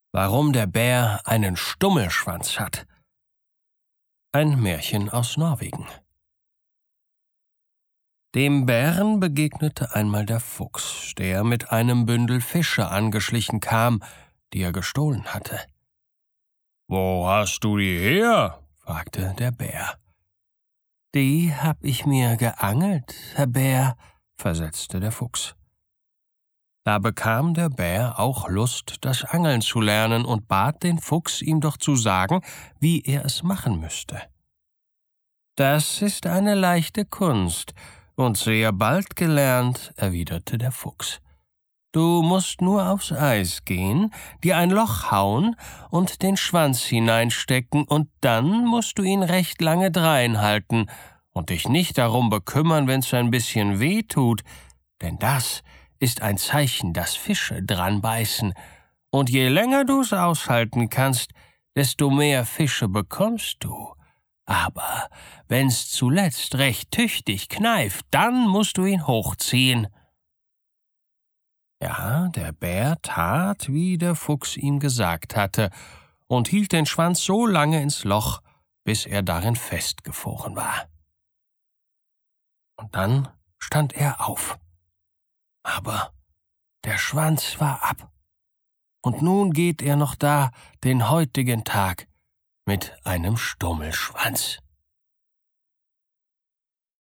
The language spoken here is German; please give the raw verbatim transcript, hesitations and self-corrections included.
Warum der Bär einen Stummelschwanz hat. Ein Märchen aus Norwegen. Dem Bären begegnete einmal der Fuchs, der mit einem Bündel Fische angeschlichen kam, die er gestohlen hatte. »Wo hast du die her?« fragte der Bär. »Die hab ich mir geangelt, Herr Bär«, versetzte der Fuchs. Da bekam der Bär auch Lust, das Angeln zu lernen und bat den Fuchs, ihm doch zu sagen, wie er es machen müsste. »Das ist eine leichte Kunst und sehr bald gelernt«, erwiderte der Fuchs. »Du musst nur aufs Eis gehen, dir ein Loch hauen und den Schwanz hineinstecken, und dann musst du ihn recht lange dreinhalten und dich nicht darum bekümmern, wenn's ein bisschen weh tut, denn das ist ein Zeichen, dass Fische dran beißen, und je länger du's aushalten kannst, desto mehr Fische bekommst du. Aber wenn's zuletzt recht tüchtig kneift, dann musst du ihn hochziehen.« Ja, der Bär tat, wie der Fuchs ihm gesagt hatte, und hielt den Schwanz so lange ins Loch, bis er darin festgefroren war. Und dann stand er auf. Aber der Schwanz war ab, und nun geht er noch da den heutigen Tag mit einem Stummelschwanz.